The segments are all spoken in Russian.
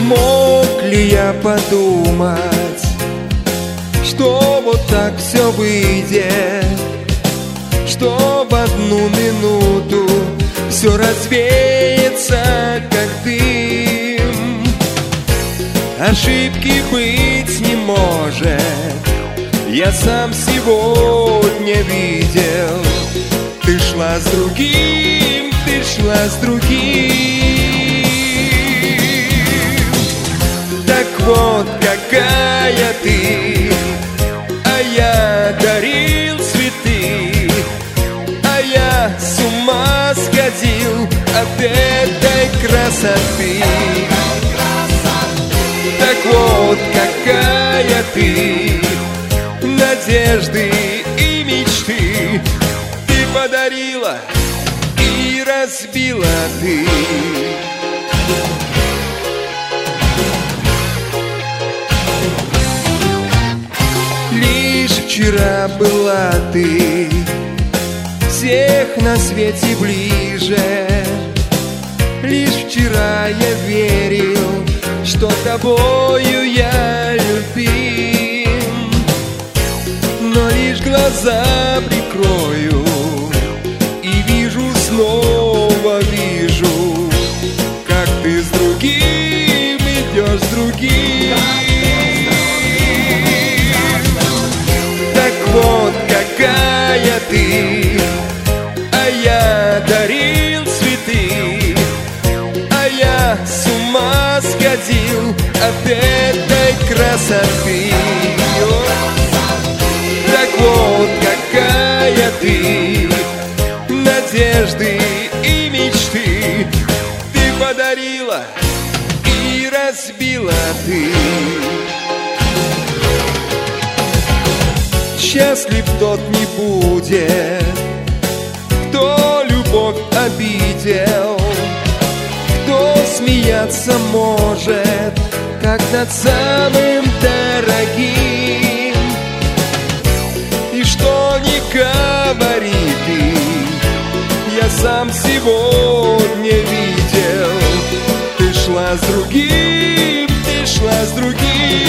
Мог ли я подумать, что вот так все выйдет, что в одну минуту все развеется, как дым. Ошибки быть не может, я сам сегодня видел. Ты шла с другим, ты шла с другим. Так вот какая ты, а я дарил цветы, а я с ума сходил от этой красоты. Так вот какая ты, надежды и мечты ты подарила и разбила ты. Лишь вчера была ты всех на свете ближе. Лишь вчера я верил, что тобою я любим. Но лишь глаза прикрою и вижу, снова вижу, как ты с другим идешь, с другим. Так вот какая ты, а я дарил цветы, а я с ума сходил от этой красоты. Так вот какая ты, надежды и мечты ты подарила и разбила ты. Счастлив тот не будет, кто любовь обидел, кто смеяться может, как над самым дорогим. И что ни говори ты, я сам сегодня видел. Ты шла с другим, ты шла с другим.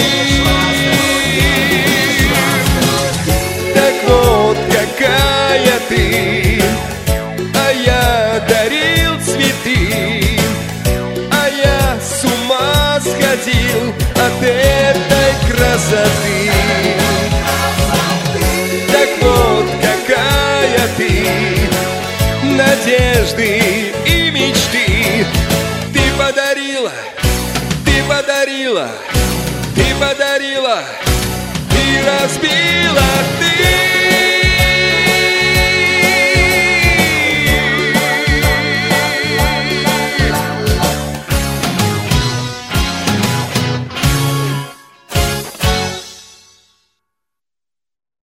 Так вот какая ты, а я дарил цветы, а я с ума сходил от этой красоты. Так вот какая ты, надежды и мечты ты подарила, ты подарила, ты подарила и разбила ты.